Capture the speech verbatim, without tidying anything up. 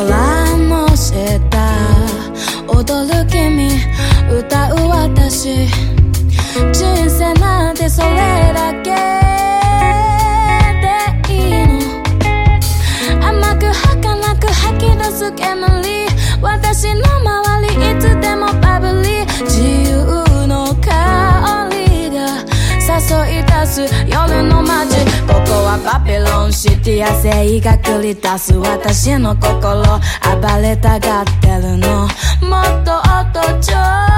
空の下踊る君歌う私人生なんてそれだけでいいの甘く儚く吐き出す煙私の周りいつでもバブリー自由の香りが誘い出す夜の街ここはバビロンシティ野生が繰り出す私の心暴れたがってるのもっと音ちょう